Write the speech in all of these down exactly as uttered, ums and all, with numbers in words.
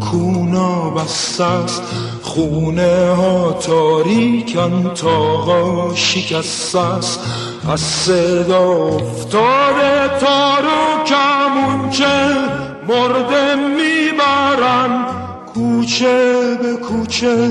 دکونا بسته است، خونه ها تاریکن، تاقا شکسته است. از صدا افتاده تار و کمونچه، مرده میبرن کوچه به کوچه.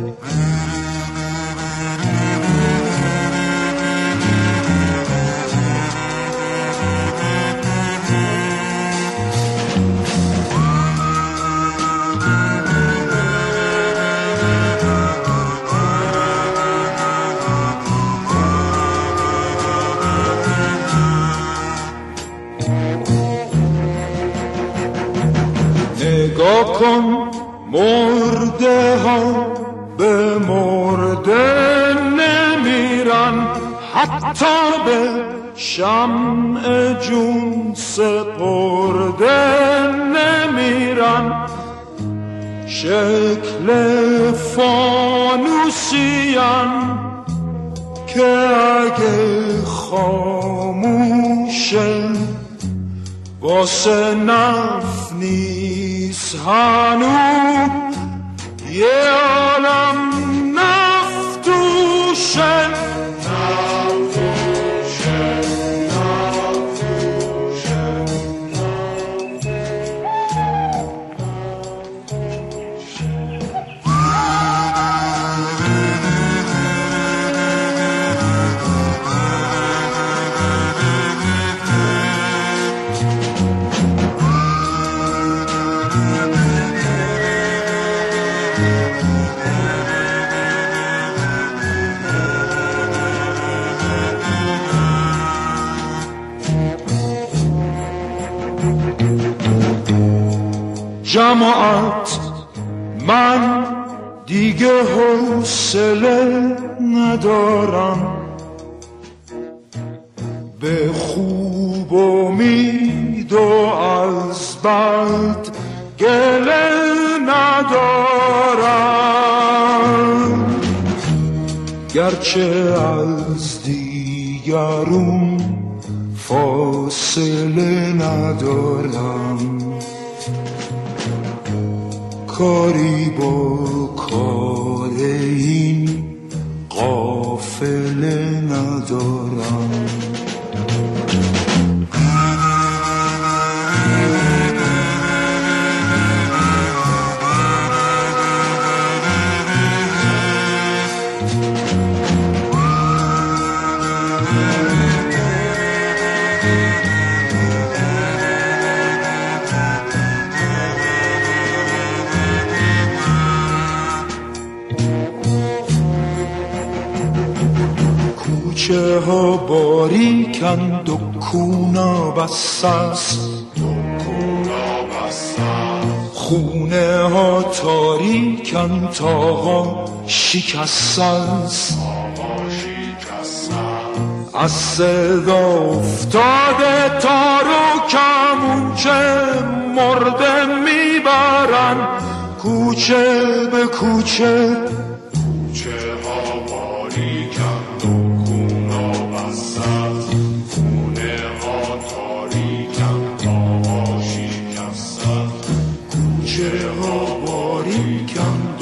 نگاه کن مرده ها به مرده نمیرن، حتی به شمع جون سپرده نمیرن. شکل فانوسیان که اگه خاموشه واسه نف نیست هنو، یه عالم نفتوشه نفتوشه نفتوشه. جماعت من دیگه حوصله ندارم، به خوب امید و از بد گله ندارم. گرچه از دیگرون فاصله ندارم، کاری با کار این قافله ندارم. کوچه ها باریکن، دکونا بسته است، خونه ها تاریکن، تاقا شکسته است. از صدا افتاده تار و کمونچه، مرده میبرن کوچه به کوچه. کوچه ها باریکن، دکونا بسته است، خونه ها تاریکن، تاقا شکسته است. کوچه ها باریکن،